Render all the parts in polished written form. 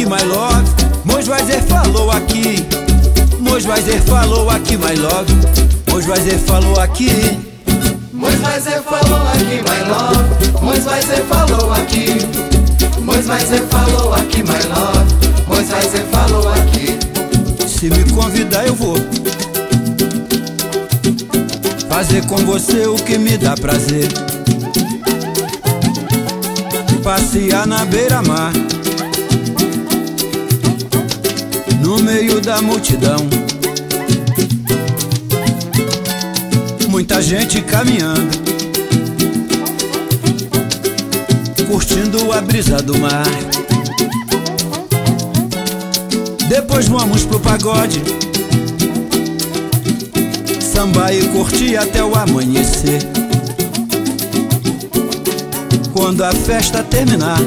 my love. Moisés falou aqui. Moisés falou aqui, my love. Moisés falou aqui. Moisés falou aqui, my love. Moisés falou aqui. Moisés falou aqui, my love. Moisés falou aqui. Se me convidar eu vou fazer com você o que me dá prazer. Passear na beira-mar, no meio da multidão. Muita gente caminhando, curtindo a brisa do mar. Depois vamos pro pagode, sambar e curtir até o amanhecer. Quando a festa terminar,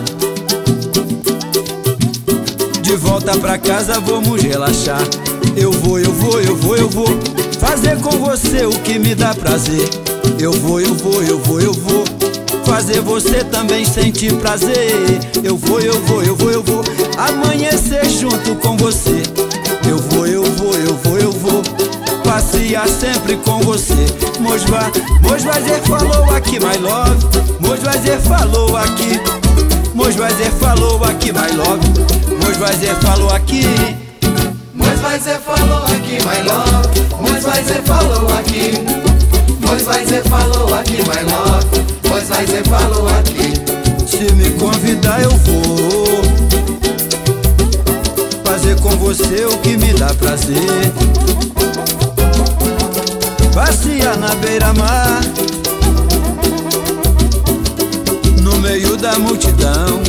de volta pra casa vamos relaxar. Eu vou fazer com você o que me dá prazer. Eu vou fazer você também sentir prazer. Eu vou amanhecer junto com você. Eu vou passear sempre com você. Moisés falou aqui, my love. Moisés falou aqui. Moisés falou aqui, my love. Moisés falou aqui. Moisés falou aqui, my love. Moisés falou aqui. Moisés falou aqui, my love. Moisés falou aqui. Se me convidar eu vou fazer com você o que me dá prazer. Passear na beira-mar, no meio da multidão.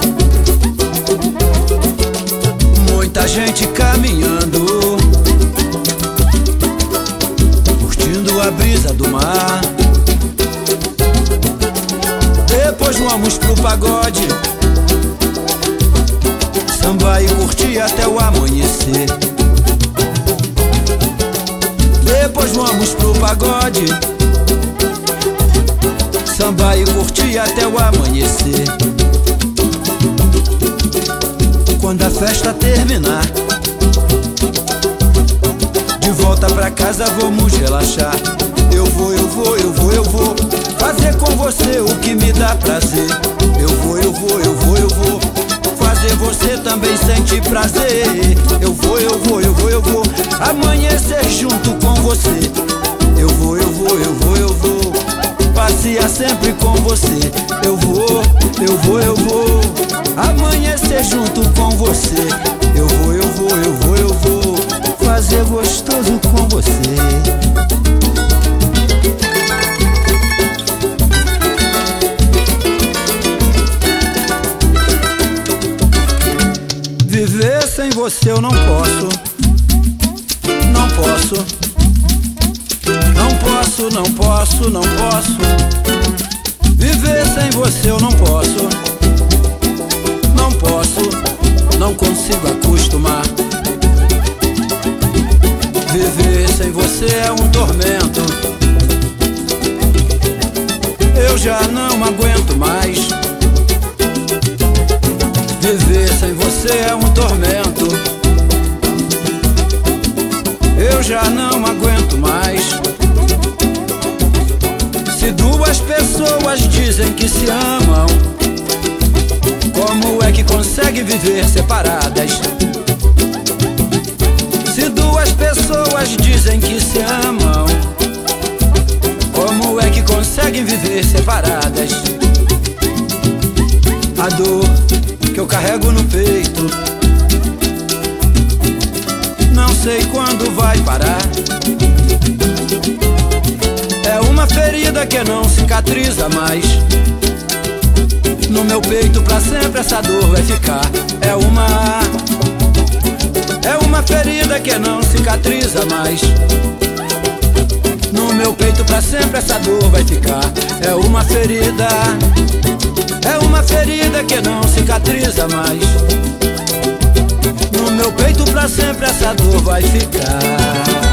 Muita gente caminhando, curtindo a brisa do mar. Depois vamos pro pagode, sambar e curtir até o amanhecer. Depois vamos pro pagode, sambar e curtir até o amanhecer. Quando a festa terminar, de volta pra casa vamos relaxar. Eu vou fazer com você o que me dá prazer. Eu vou fazer você também sentir prazer. Eu vou amanhecer junto com você. Eu vou passear sempre com você. Eu vou amanhecer junto com você. Eu vou fazer gostoso com você. Viver sem você eu não posso. Não posso. Viver sem você eu não posso. Não consigo acostumar. Viver sem você é um tormento. Eu já não aguento mais. Viver sem você é um tormento. Eu já não aguento mais. Se duas pessoas dizem que se amam, como é que conseguem viver separadas? Se duas pessoas dizem que se amam, como é que conseguem viver separadas? A dor que eu carrego no peito, não sei quando vai parar. É uma ferida que não cicatriza mais. No meu peito pra sempre essa dor vai ficar. É uma ferida que não cicatriza mais. No meu peito pra sempre essa dor vai ficar. É uma ferida que não cicatriza mais. No meu peito pra sempre essa dor vai ficar.